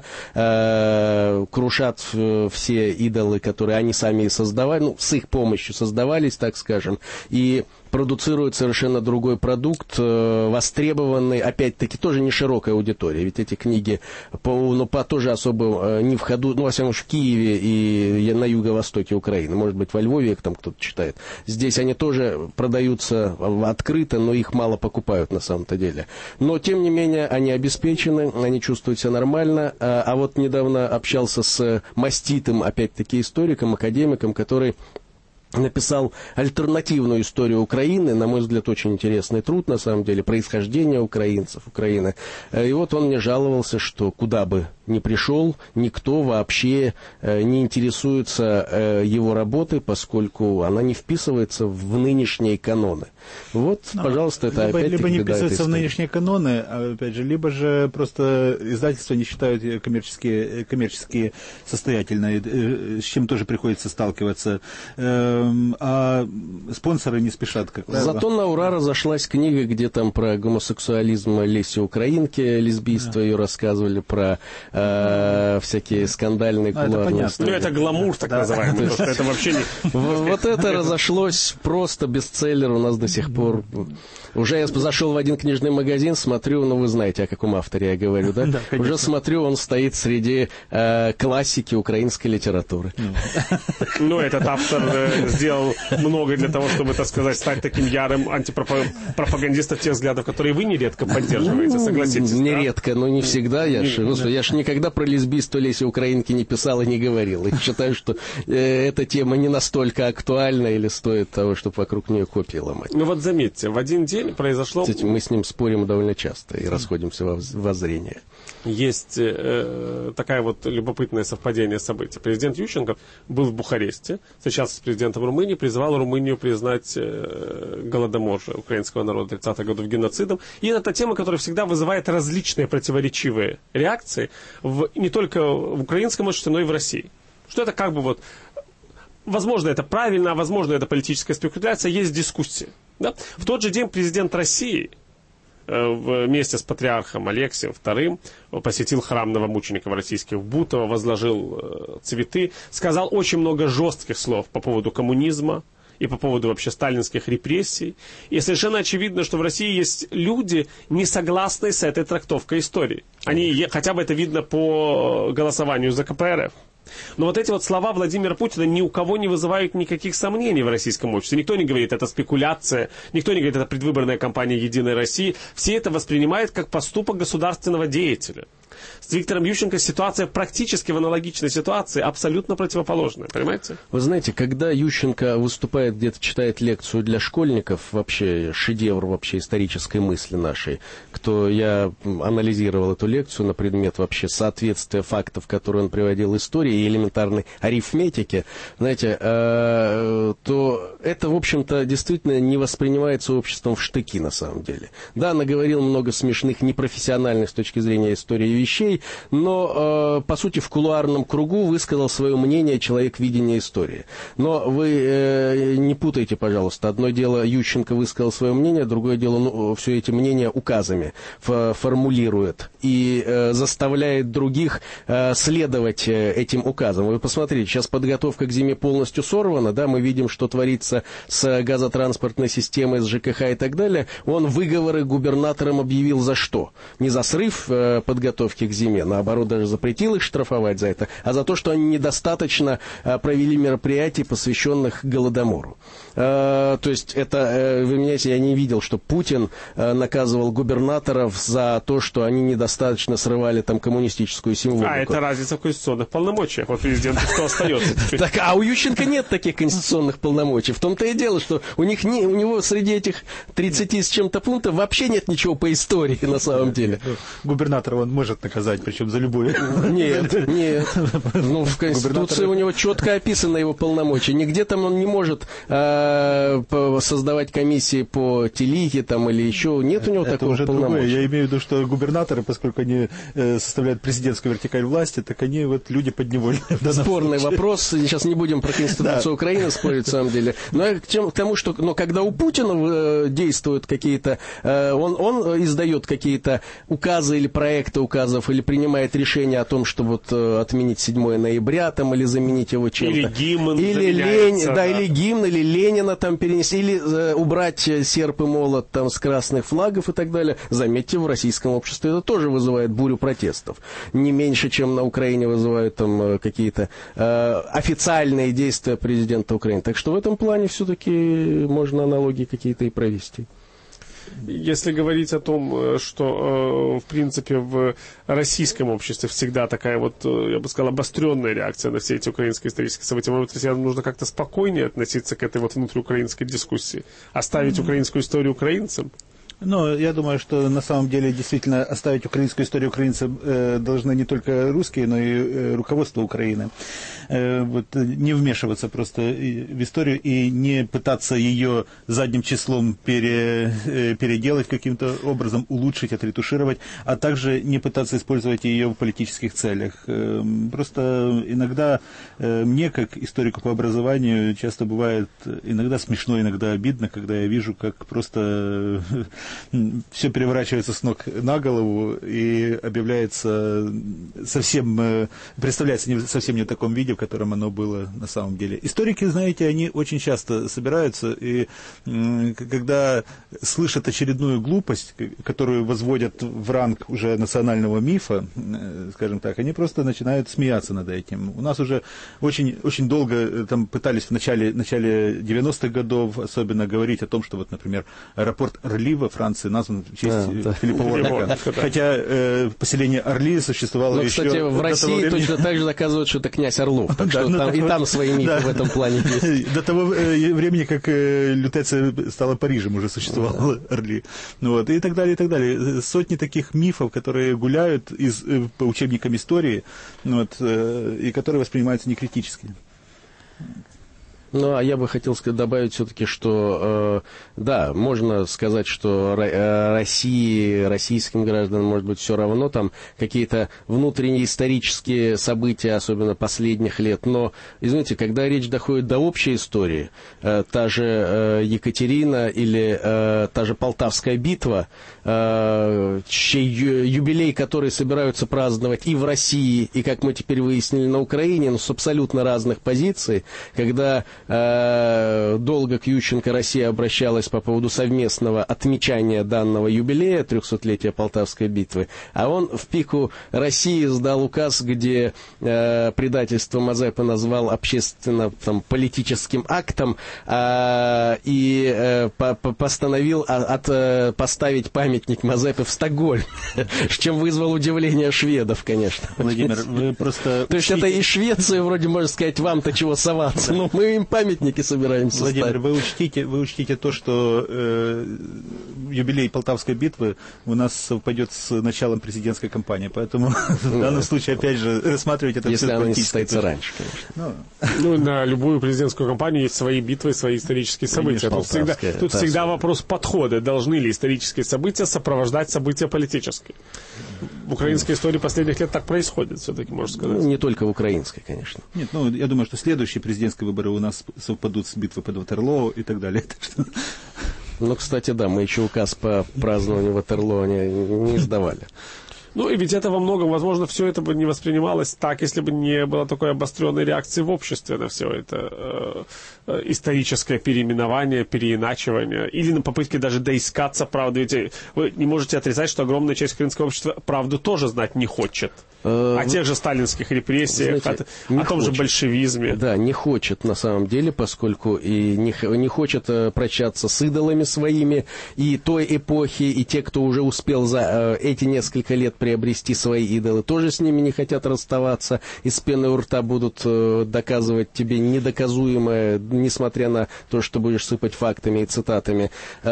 крушат все идолы, которые они сами и создавали, с их помощью создавались, так скажем, и продуцируют совершенно другой продукт, востребованный, опять-таки, тоже не широкой аудитории, ведь эти книги по тоже особо не в ходу, во всяком случае, в Киеве и на юго-востоке Украины, может быть, во Львове их там кто-то читает. Здесь они тоже продаются открыто, но их мало покупают на самом-то деле. Но, тем не менее, они обеспечены, они чувствуют себя нормально, а вот недавно общался с маститым, опять-таки, историком, академиком, который написал альтернативную историю Украины, на мой взгляд, очень интересный труд, на самом деле, происхождение украинцев, Украины. И вот он мне жаловался, что куда бы ни пришел, никто вообще не интересуется его работой, поскольку она не вписывается в нынешние каноны. Вот, пожалуйста, это опять-таки либо не вписывается в нынешние каноны, опять же, либо же просто издательства не считают коммерчески состоятельной, с чем тоже приходится сталкиваться. А спонсоры не спешат, как правило. Зато на ура разошлась книга, где там про гомосексуализм Леси Украинки, лесбийство ее рассказывали, про всякие скандальные кулуарные истории. Это гламур, так называемый. Это вообще не... Вот это разошлось просто бестселлер у нас до сих пор. Уже я зашел в один книжный магазин, смотрю, вы знаете, о каком авторе я говорю, да? Да, уже смотрю, он стоит среди классики украинской литературы. Этот автор сделал много для того, чтобы, так сказать, стать таким ярым антипропагандистом тех взглядов, которые вы нередко поддерживаете, согласитесь? Нередко, но не всегда. Я ж никогда про лесбийство Леси Украинки не писал и не говорил. И считаю, что эта тема не настолько актуальна или стоит того, чтобы вокруг нее копии ломать. Вот заметьте, в один день произошло... Кстати, мы с ним спорим довольно часто и расходимся во воззрениях. Есть такое вот любопытное совпадение событий. Президент Ющенко был в Бухаресте, встречался с президентом Румынии, призывал Румынию признать голодомор украинского народа 30-х годов геноцидом. И это тема, которая всегда вызывает различные противоречивые реакции не только в украинском обществе, но и в России. Что это как бы вот... Возможно, это правильно, а возможно, это политическая спекуляция, есть дискуссия. Да? В тот же день президент России вместе с патриархом Алексием II посетил храм новомучеников российских в Бутово, возложил цветы, сказал очень много жестких слов по поводу коммунизма и по поводу вообще сталинских репрессий. И совершенно очевидно, что в России есть люди, не согласные с этой трактовкой истории. Хотя бы это видно по голосованию за КПРФ. Но вот эти вот слова Владимира Путина ни у кого не вызывают никаких сомнений в российском обществе. Никто не говорит, это спекуляция, никто не говорит, это предвыборная кампания «Единой России». Все это воспринимают как поступок государственного деятеля. С Виктором Ющенко ситуация практически в аналогичной ситуации, абсолютно противоположная, понимаете? Вы знаете, когда Ющенко выступает, где-то читает лекцию для школьников, вообще шедевр вообще исторической мысли нашей, я анализировал эту лекцию на предмет вообще соответствия фактов, которые он приводил истории и элементарной арифметики, знаете, то это, в общем-то, действительно не воспринимается обществом в штыки на самом деле. Да, наговорил много смешных, непрофессиональных с точки зрения истории вещей, но, по сути, в кулуарном кругу высказал свое мнение человек видения истории. Но вы не путайте, пожалуйста. Одно дело, Ющенко высказал свое мнение, другое дело, все эти мнения указами формулирует и заставляет других следовать этим указам. Вы посмотрите, сейчас подготовка к зиме полностью сорвана, да, мы видим, что творится с газотранспортной системой, с ЖКХ и так далее. Он выговоры губернаторам объявил за что? Не за срыв подготовки подготовки к зиме. Наоборот, даже запретил их штрафовать за это, а за то, что они недостаточно провели мероприятий, посвященных Голодомору. То есть это, вы меня, я не видел, что Путин наказывал губернаторов за то, что они недостаточно срывали там коммунистическую символику. А это разница в конституционных полномочиях. Вот президенту что остается? Так, а у Ющенко нет таких конституционных полномочий. В том-то и дело, что у него среди этих 30 с чем-то пунктов вообще нет ничего по истории на самом деле. Губернатора он может наказать, причем за любую. Нет. Ну, в Конституции у него четко описаны его полномочия. Нигде там он не может создавать комиссии по Телиге там или еще. Нет у него такого полномочия. Я имею в виду, что губернаторы, поскольку они составляют президентскую вертикаль власти, так они вот люди подневольные. Спорный вопрос. Сейчас не будем про Конституцию Украины спорить, на самом деле. Но к тому, что когда у Путина действуют какие-то... Он издает какие-то указы или проекты указов, или принимает решение о том, что вот отменить 7 ноября там, или заменить его чем-то. Или гимн или гимн, или Ленина там перенести, или убрать серп и молот там с красных флагов и так далее. Заметьте, в российском обществе это тоже вызывает бурю протестов. Не меньше, чем на Украине вызывают там какие-то официальные действия президента Украины. Так что в этом плане все-таки можно аналогии какие-то и провести. Если говорить о том, что, в принципе, в российском обществе всегда такая вот, я бы сказал, обостренная реакция на все эти украинские исторические события, может быть, россиянам нужно как-то спокойнее относиться к этой вот внутриукраинской дискуссии, оставить украинскую историю украинцам? Ну, я думаю, что на самом деле действительно оставить украинскую историю украинцам должны не только русские, но и руководство Украины. Вот, не вмешиваться просто в историю и не пытаться ее задним числом переделать каким-то образом, улучшить, отретушировать, а также не пытаться использовать ее в политических целях. Просто иногда мне, как историку по образованию, часто бывает иногда смешно, иногда обидно, когда я вижу, как просто все переворачивается с ног на голову и объявляется совсем, представляется совсем не в таком виде, в котором оно было на самом деле. Историки, знаете, они очень часто собираются, и когда слышат очередную глупость, которую возводят в ранг уже национального мифа, скажем так, они просто начинают смеяться над этим. У нас уже очень, очень долго там пытались в начале 90-х годов особенно говорить о том, что вот, например, аэропорт Орли во Франции назван в честь Филиппа Орлика. Хотя поселение Орли существовало еще... Кстати, в России точно так же доказывают, что это князь Орлов. Так что и там свои мифы в этом плане есть. До того времени, как Лютеция стала Парижем, уже существовало Орли. Вот, и так далее, и так далее. Сотни таких мифов, которые гуляют по учебникам истории, вот, и которые воспринимаются некритически. Ну, а я бы хотел добавить все-таки, что, да, можно сказать, что России, российским гражданам, может быть, все равно там какие-то внутренние исторические события, особенно последних лет. Но, извините, когда речь доходит до общей истории, та же Екатерина или та же Полтавская битва, чей юбилей, который собираются праздновать и в России, и, как мы теперь выяснили, на Украине, но с абсолютно разных позиций, когда долго к Ющенко Россия обращалась по поводу совместного отмечания данного юбилея 300-летия Полтавской битвы, а он в пику России сдал указ, где предательство Мазепы назвал общественно-политическим актом и постановил поставить памятник Мазепе в Стокгольме, чем вызвал удивление шведов, конечно. Владимир, вы просто... То есть это и Швеция, вроде, можно сказать, вам-то чего соваться, но мы им памятники собираемся Владимир, ставить. вы учтите то, что юбилей Полтавской битвы у нас совпадет с началом президентской кампании, поэтому в данном случае, опять же, рассматривать это если все она не состоится раньше, конечно. Ну, на любую президентскую кампанию есть свои битвы, свои исторические события. Тут всегда вопрос подхода. Должны ли исторические события сопровождать события политические? В украинской истории последних лет так происходит, все-таки, можно сказать. Ну, не только в украинской, конечно. Нет, я думаю, что следующие президентские выборы у нас совпадут с битвой под Ватерлоо и так далее. Так что... Ну, кстати, да, мы еще указ по празднованию Ватерлоо не сдавали. Ну, и ведь это во многом, возможно, все это бы не воспринималось так, если бы не было такой обостренной реакции в обществе на все это историческое переименование, переиначивание, или на попытке даже доискаться правды. Ведь вы не можете отрицать, что огромная часть украинского общества правду тоже знать не хочет. О тех же сталинских репрессиях, знаете, о том же большевизме. Да, не хочет на самом деле, поскольку и не хочет прощаться с идолами своими и той эпохи, и те, кто уже успел за эти несколько лет приобрести свои идолы, тоже с ними не хотят расставаться, и с пеной у рта будут доказывать тебе недоказуемое, несмотря на то, что будешь сыпать фактами и цитатами.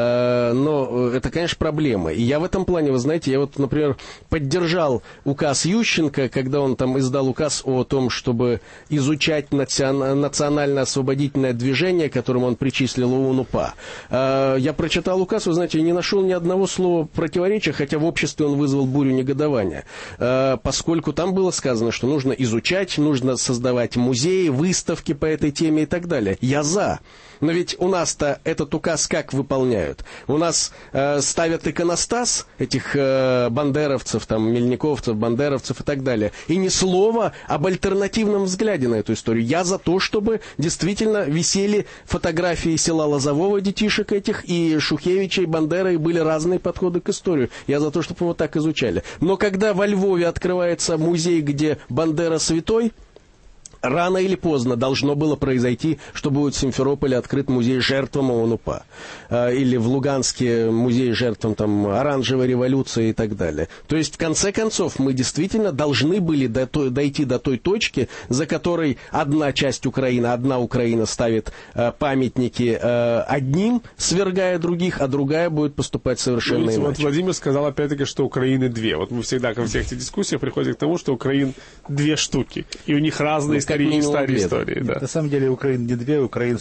Но это, конечно, проблема. И я в этом плане, вы знаете, я вот, например, поддержал указ Ющенко, когда он там издал указ о том, чтобы изучать национально-освободительное движение, которому он причислил ОУН-УПА. Я прочитал указ, вы знаете, не нашел ни одного слова противоречия, хотя в обществе он вызвал бурю негодования, поскольку там было сказано, что нужно изучать, нужно создавать музеи, выставки по этой теме и так далее. Я за. Но ведь у нас-то этот указ как выполняют? У нас ставят иконостас этих бандеровцев, там, мельниковцев, бандеровцев и так далее. И ни слова об альтернативном взгляде на эту историю. Я за то, чтобы действительно висели фотографии села Лозового, детишек этих, и Шухевича, и Бандеры, и были разные подходы к истории. Я за то, чтобы его так изучали. Но когда во Львове открывается музей, где Бандера святой, рано или поздно должно было произойти, что будет в Симферополе открыт музей жертвам ОУН-УПА. Или в Луганске музей жертвам там, оранжевой революции и так далее. То есть, в конце концов, мы действительно должны были дойти до той точки, за которой одна часть Украины, одна Украина ставит памятники одним, свергая других, а другая будет поступать совершенно иначе. Вот Владимир сказал, опять-таки, что Украины две. Вот мы всегда, во всех этих дискуссиях, приходим к тому, что Украин две штуки. И у них разные старые истории. Да. На самом деле Украина не две, Украина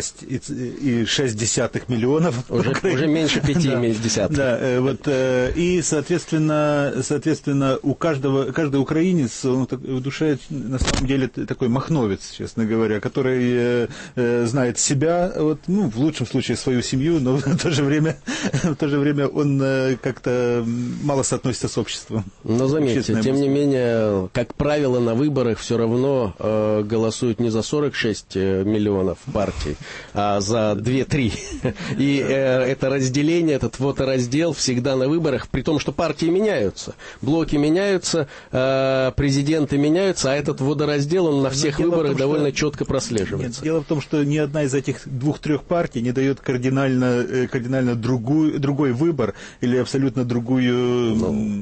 46,6 миллионов. Уже меньше 5 Да, вот, и, соответственно, у каждый украинец он в душе, на самом деле, такой махновец, честно говоря, который знает себя, вот, ну, в лучшем случае свою семью, но в то же время он как-то мало соотносится с обществом. Но заметьте, тем не менее, как правило, на выборах все равно голосуют не за 46 миллионов партий, а за 2-3. И это разделение, этот водораздел всегда на выборах, при том, что партии меняются, блоки меняются, президенты меняются, а этот водораздел, он на всех выборах довольно четко прослеживается. Нет, дело в том, что ни одна из этих 2-3 партий не дает кардинально другой выбор или абсолютно другую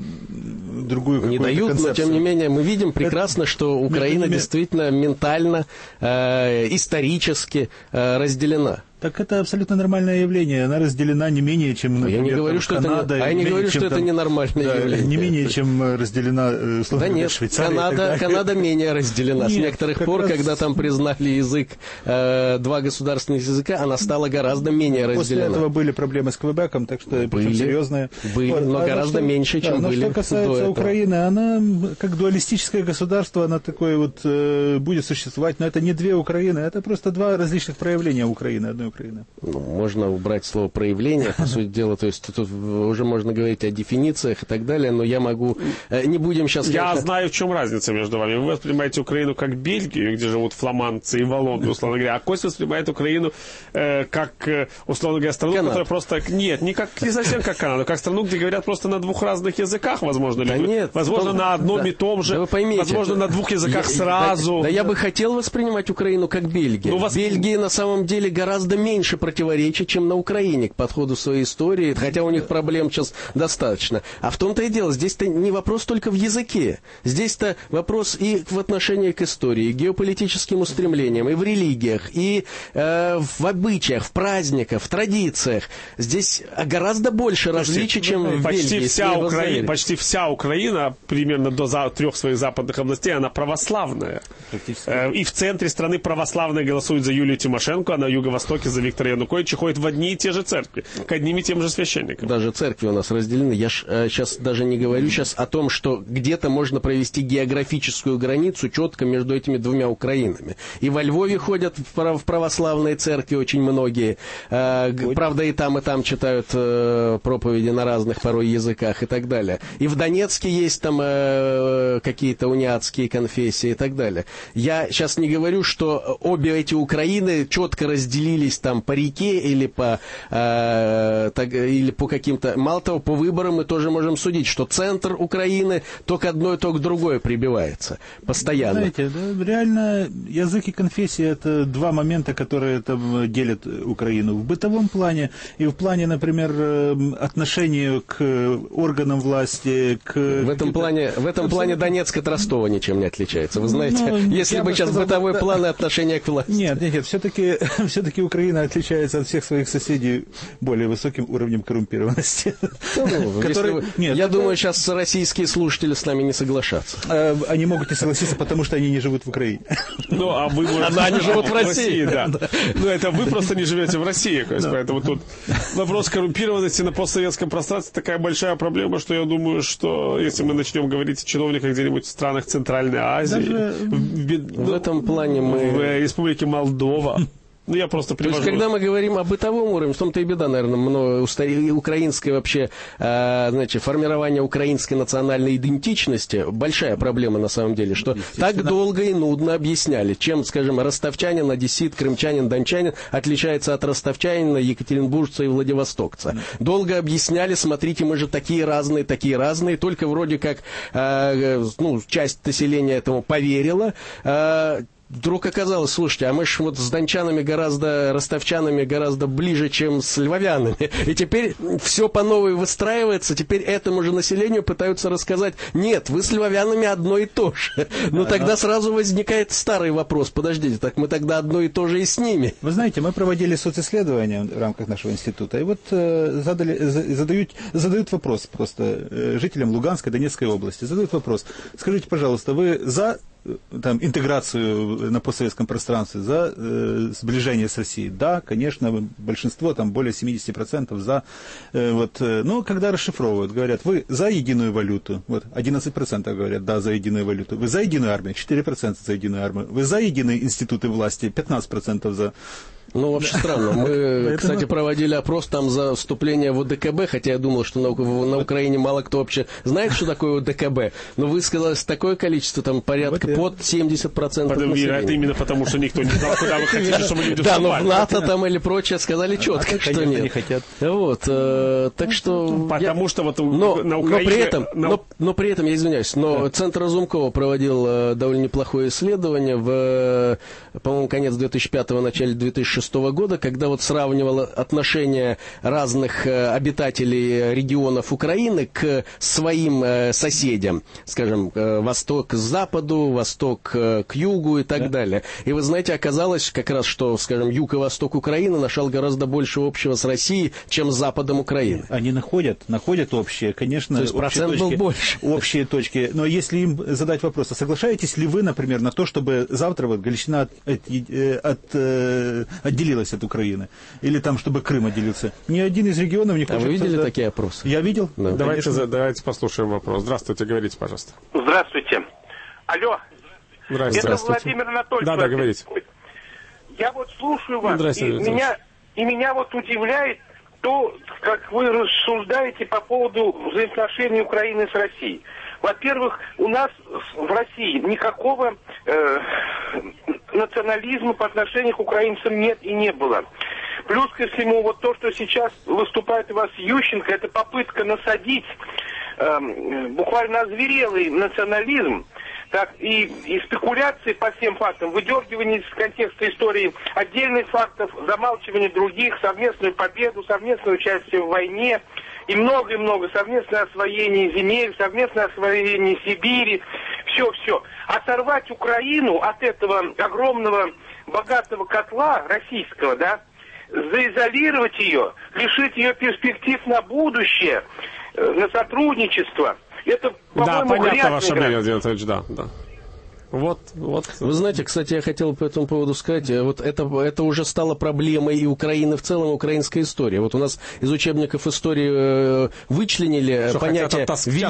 не дают, концепцию. Но тем не менее мы видим прекрасно, что Украина действительно ментально, исторически разделена. Так это абсолютно нормальное явление. Она разделена не менее, чем, например, я не говорю, что Канада. Я не говорю, что это ненормальное явление. Не менее, чем разделена, да нет, Швейцария. Канада менее разделена. С некоторых пор, когда там признали язык, два государственных языка, она стала гораздо менее разделена. После этого были проблемы с Квебеком, так что причем серьезные. Были, но гораздо меньше, чем были. Но что касается Украины, она как дуалистическое государство, она такое вот будет существовать, но это не две Украины, это просто два различных проявления Украины, одной Украины. Ну, можно убрать слово «проявление», по сути дела, то есть тут уже можно говорить о дефинициях и так далее, но я могу... Не будем сейчас... Я знаю, в чем разница между вами. Вы воспринимаете Украину как Бельгию, где живут фламандцы и валлоны, условно говоря, а Костя воспринимает Украину как, условно говоря, страну, Канада. которая просто... Нет, не совсем как Канада, как страну, где говорят просто на двух разных языках, возможно. Да нет, возможно, на одном и том же. Да вы поймите, возможно, на двух языках сразу. Да я бы хотел воспринимать Украину как Бельгию. В Бельгии на самом деле гораздо меньше противоречий, чем на Украине к подходу своей истории, хотя у них проблем сейчас достаточно. А в том-то и дело, здесь-то не вопрос только в языке. Здесь-то вопрос и в отношении к истории, к геополитическим устремлениям, и в религиях, и в обычаях, в праздниках, в традициях. Здесь гораздо больше различий, чем в Бельгии. Почти вся Украина, примерно до 3 своих западных областей, она православная. И в центре страны православные голосуют за Юлию Тимошенко, а на юго-востоке голосовавших за Виктора Януковича, ходят в одни и те же церкви, к одним и тем же священникам. Даже церкви у нас разделены. Я сейчас даже не говорю о том, что где-то можно провести географическую границу четко между этими двумя Украинами. И во Львове ходят в православные церкви очень многие. Правда, и там читают проповеди на разных порой языках и так далее. И в Донецке есть там какие-то униатские конфессии и так далее. Я сейчас не говорю, что обе эти Украины четко разделились там по реке или по каким-то... Мало того, по выборам мы тоже можем судить, что центр Украины то к одной, то к другой прибивается постоянно. Знаете, да, реально язык и конфессия — это два момента, которые там делят Украину в бытовом плане и в плане, например, отношения к органам власти, В этом плане Донецк от Ростова ничем не отличается. Вы знаете, если бы сейчас бытовой план и отношение к власти. Нет, все-таки Украина отличается от всех своих соседей более высоким уровнем коррумпированности. Я думаю, сейчас российские слушатели с нами не согласятся. Они могут не согласиться, потому что они не живут в Украине. Ну, а вы, они живут в России, да. Ну, это вы просто не живете в России, поэтому тут вопрос коррумпированности на постсоветском пространстве такая большая проблема, что я думаю, что если мы начнем говорить о чиновниках где-нибудь в странах Центральной Азии, в этом плане мы... в Республике Молдова... Ну, я просто привожу... То есть, когда мы говорим о бытовом уровне, в том-то и беда, наверное, украинской вообще, формирование украинской национальной идентичности, большая проблема на самом деле, что так долго и нудно объясняли, чем, скажем, ростовчанин, одессит, крымчанин, дончанин отличается от ростовчанина, екатеринбуржца и владивостокца. Долго объясняли, смотрите, мы же такие разные, только вроде как, часть населения этому поверила, вдруг оказалось, слушайте, а мы ж вот с дончанами ростовчанами гораздо ближе, чем с львовянами. И теперь все по новой выстраивается, теперь этому же населению пытаются рассказать, нет, вы с львовянами одно и то же. Но тогда сразу возникает старый вопрос, подождите, так мы тогда одно и то же и с ними. Вы знаете, мы проводили социсследования в рамках нашего института, и вот задают вопрос просто жителям Луганской, Донецкой области, задают вопрос, скажите, пожалуйста, вы за интеграцию на постсоветском пространстве, за сближение с Россией? Да, конечно, большинство, там более 70% за. Но когда расшифровывают, говорят, вы за единую валюту, 11% говорят, да, за единую валюту, вы за единую армию, 4% за единую армию, вы за единые институты власти, 15% за. Ну, вообще странно. Мы, кстати, проводили опрос там за вступление в ОДКБ, хотя я думал, что на Украине мало кто вообще знает, что такое ОДКБ. Но высказалось такое количество, там порядка под 70% населения. Это именно потому, что никто не знал, куда вы хотите, чтобы люди вступали. Да, но в НАТО там или прочее сказали четко, что нет. Не хотят. Так что... Потому что вот на Украине... Но при этом, я извиняюсь, но Центр Разумкова проводил довольно неплохое исследование в, по-моему, конец 2005-го, начале 2006 года, когда вот сравнивал отношение разных обитателей регионов Украины к своим соседям, скажем, восток к западу, восток к югу и так далее. И вы знаете, оказалось как раз, что, скажем, юг и восток Украины нашел гораздо больше общего с Россией, чем с западом Украины. Они находят общие, конечно. То есть процент был больше. Общие точки. Но если им задать вопрос, а соглашаетесь ли вы, например, на то, чтобы завтра Галичина отделилась от Украины? Или там, чтобы Крым отделился? Ни один из регионов не хочет... А вы видели такие опросы? Я видел. Да. Давайте послушаем вопрос. Здравствуйте, говорите, пожалуйста. Здравствуйте. Алло. Здравствуйте. Это Владимир Анатольевич. Да, говорите. Я вот слушаю вас, Здравствуйте, меня вот удивляет то, как вы рассуждаете по поводу взаимоотношений Украины с Россией. Во-первых, у нас в России никакого национализма по отношению к украинцам нет и не было. Плюс ко всему, вот то, что сейчас выступает у вас Ющенко, это попытка насадить буквально озверелый национализм, так, и спекуляции по всем фактам, выдергивание из контекста истории отдельных фактов, замалчивание других, совместную победу, совместное участие в войне и много-много, совместное освоение земель, совместное освоение Сибири, все. Оторвать Украину от этого огромного богатого котла российского, да, заизолировать ее, лишить ее перспектив на будущее, на сотрудничество. Это, да, понятно ваше мнение, игра. Владимир Анатольевич, да. Вот. Вы знаете, кстати, я хотел по этому поводу сказать, вот это уже стало проблемой и Украины в целом, украинской истории. Вот у нас из учебников истории вычленили понятие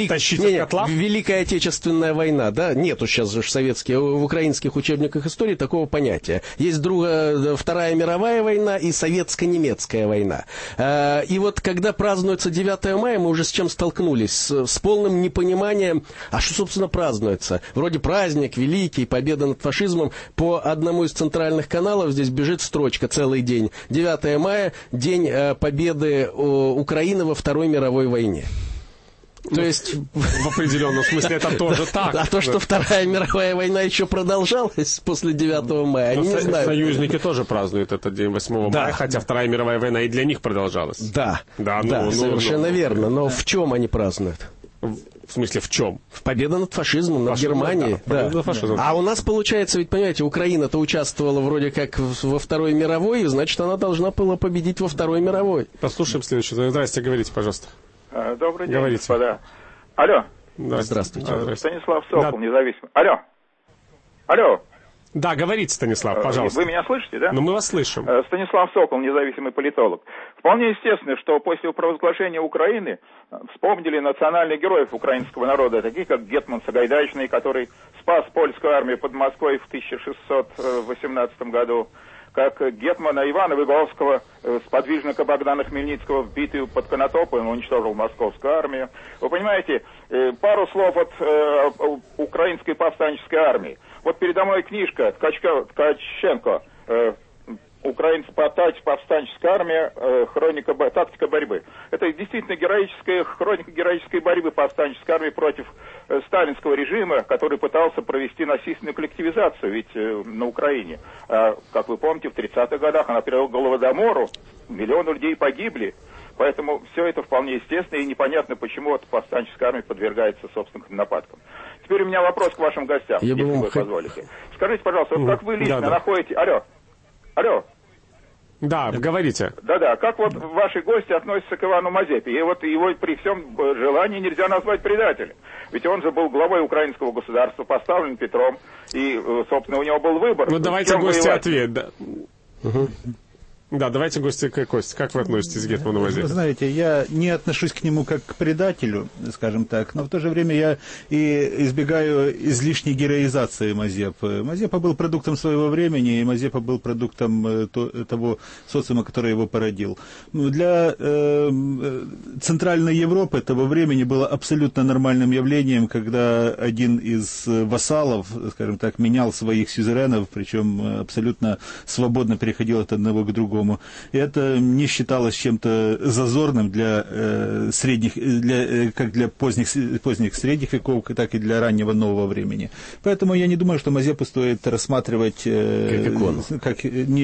Великая Отечественная война, да? Нету сейчас же в украинских учебниках истории такого понятия. Есть Вторая мировая война и Советско-немецкая война. И вот когда празднуется 9 мая, мы уже с чем столкнулись? С полным непониманием, а что, собственно, празднуется? Вроде праздник, великий, победа над фашизмом. По одному из центральных каналов здесь бежит строчка целый день. 9 мая, день победы Украины во Второй мировой войне. То есть... В определенном смысле это тоже так. А то, что Вторая мировая война еще продолжалась после 9 мая, они не знают. Союзники тоже празднуют этот день 8 мая, хотя Вторая мировая война и для них продолжалась. Да, совершенно верно. Но в чем они празднуют? В смысле, в чем? В победа над фашизмом, над Германией. Да. А у нас, получается, ведь, понимаете, Украина-то участвовала вроде как во Второй мировой, и, значит, она должна была победить во Второй мировой. Послушаем следующее. Здрасте, говорите, пожалуйста. Добрый день, говорите. Господа. Алло. Здравствуйте. Станислав Сокол, независимый. Алло. Да, говорите, Станислав, пожалуйста. Вы меня слышите, да? Ну, мы вас слышим. Станислав Сокол, независимый политолог. Вполне естественно, что после провозглашения Украины вспомнили национальных героев украинского народа, таких как Гетман Сагайдачный, который спас польскую армию под Москвой в 1618 году, как гетмана Ивана Выговского, сподвижника Богдана Хмельницкого, в битве под Конотопом, уничтожил московскую армию. Вы понимаете, пару слов от украинской повстанческой армии. Вот передо мной книжка Ткаченко «Украинцы повстанческая армия. Тактика борьбы». Это действительно хроника героической борьбы повстанческой армии против сталинского режима, который пытался провести насильственную коллективизацию ведь на Украине. Как вы помните, в 30-х годах она привела к голодомору, миллионы людей погибли. Поэтому все это вполне естественно, и непонятно, почему вот повстанческая армия подвергается собственным нападкам. Теперь у меня вопрос к вашим гостям, если вы позволите. Скажите, пожалуйста, вот как вы лично находите... Алло. Да, говорите. Да-да, как вот ваши гости относятся к Ивану Мазепе? И вот его при всем желании нельзя назвать предателем. Ведь он же был главой украинского государства, поставлен Петром, и, собственно, у него был выбор. Ну, давайте гости ответ. Да. Да, давайте гости к Косте. Как вы относитесь к Гетману Мазепе? Вы знаете, я не отношусь к нему как к предателю, скажем так, но в то же время я и избегаю излишней героизации Мазепы. Мазепа был продуктом своего времени, и Мазепа был продуктом того социума, который его породил. Для Центральной Европы того времени было абсолютно нормальным явлением, когда один из вассалов, скажем так, менял своих сюзеренов, причем абсолютно свободно переходил от одного к другому. И это не считалось чем-то зазорным для как для поздних средних веков, так и для раннего нового времени. Поэтому я не думаю, что Мазепу стоит рассматривать как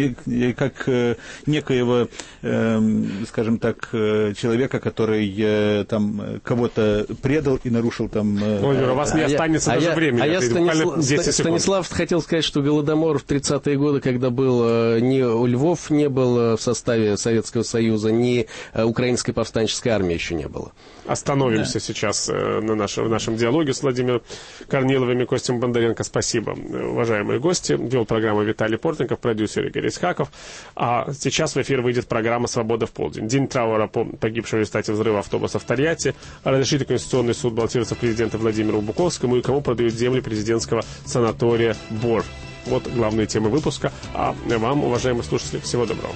некоего, скажем так, человека, который там кого-то предал и нарушил там... Владимир, у вас не останется даже времени. Станислав хотел сказать, что Голодомор в 30-е годы, когда был ни Львов не был в составе Советского Союза, ни украинской повстанческой армии еще не было. Остановимся сейчас в нашем диалоге с Владимиром Корниловым и Костем Бондаренко. Спасибо, уважаемые гости. Вел программу Виталий Портников, продюсер Игорь Исхаков. А сейчас в эфир выйдет программа «Свобода в полдень». День траура по погибшему в результате взрыва автобуса в Тольятти. Разрешит Конституционный суд баллотироваться президента Владимиру Буковскому и кому продают земли президентского санатория «Бор». Вот главные темы выпуска. А вам, уважаемые слушатели, всего доброго.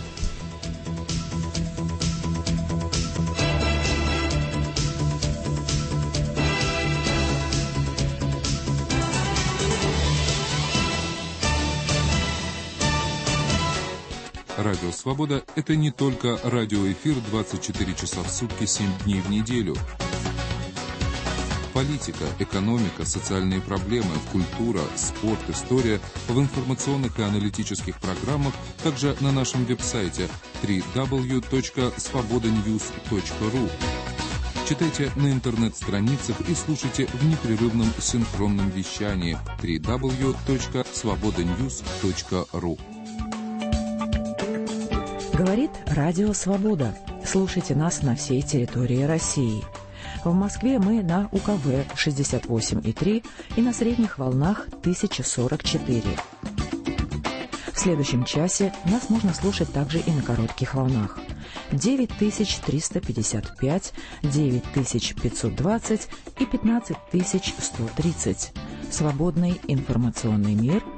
Радио «Свобода» — это не только радиоэфир 24 часа в сутки, 7 дней в неделю. Политика, экономика, социальные проблемы, культура, спорт, история в информационных и аналитических программах, также на нашем веб-сайте www.svobodanews.ru. Читайте на интернет-страницах и слушайте в непрерывном синхронном вещании www.svobodanews.ru. Говорит Радио Свобода. Слушайте нас на всей территории России. В Москве мы на УКВ 68,3 и на средних волнах 1044. В следующем часе нас можно слушать также и на коротких волнах. 9355, 9520 и 15130. Свободный информационный мир